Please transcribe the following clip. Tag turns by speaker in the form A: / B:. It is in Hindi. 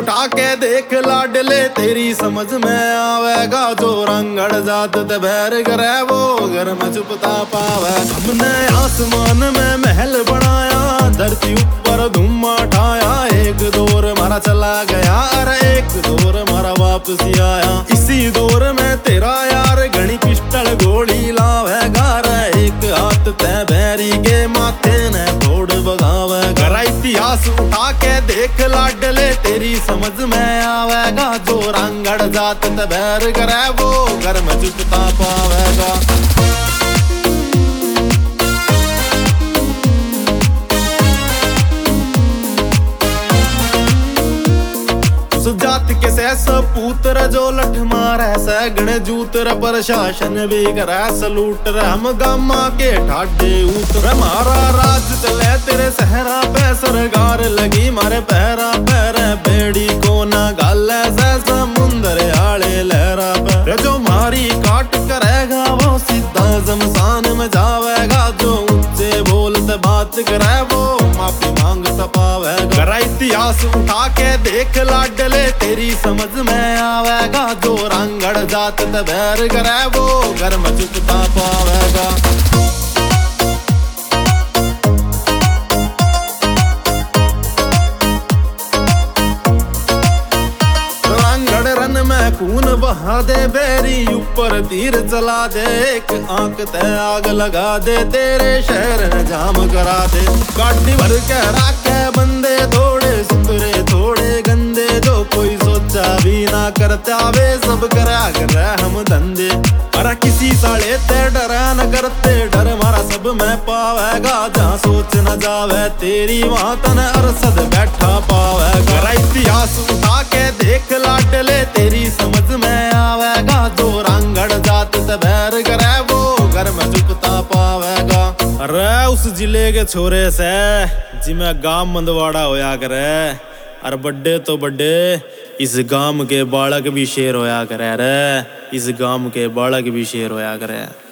A: उठा के देख लाडले तेरी समझ में आवेगा। जो रंगड़ जात ते बैर करे वो घर में छुपता पावे। हमने आसमान में महल बनाया, धरती ऊपर धुआं उठाया। एक दौर मारा चला गया, अरे एक दौर मारा वापसी आया। इसी दौर में तेरा यार घनी पिस्टल गोली लावेगा। एक हाथ ते बैरी के माथे ने तोड़ बगावेगा। इतिहास उठा के देख लाडले तेरी समझ में आवेगा। जो रंगड़ जात ते बैर करे वो घर में छुपता पावेगा। जात के से सपूत्र जो लठ मारे सगण जूतर, प्रशासन भी करे सलूट। हम गामा के ठाडे उतर, मारा राज चले तेरे सहरा पे। सरकार लगी मारे पैरा पैर, बेड़ी को ना गाले से समुंदर आले लहरा पे। जो मारी काट करेगा वो सीधा शमशान में जावेगा। जो ऊंचे बोलते बात करे वो माफी मांगता पावेगा। इतिहास उठा के देख लाडले तेरी समझ में आवेगा। जो रंगड़ जात ते बैर करे वो घर में छुपता पावेगा। खून बहा दे बेरी ऊपर तीर चला दे। एक आंख ते आग लगा दे, तेरे शहर ने जाम करा दे। गाड़ी भर के राखे बंदे थोड़े सुतरे थोड़े गंदे। जो कोई सोचा भी ना करता वे सब करा कर हम धंधे। अरे किसी साले ते डरा न करते, डर मारा सब में पावेगा। जहाँ सोच न जावे तेरी वहाँ तन अरसद बैठा पावेगा। इतिहास उठा के देख लाडले तेरी समझ में आवेगा। जो रंगड़ जात ते बैर करे वो घर में छुपता पावेगा। अरे उस जिले के छोरे से जिमें गांव मंदवाड़ा होया करे, अरे बड्डे तो बड्डे इस गांव के बालक भी शेर होया करे। रे इस गांव के बालक भी शेर होया करे।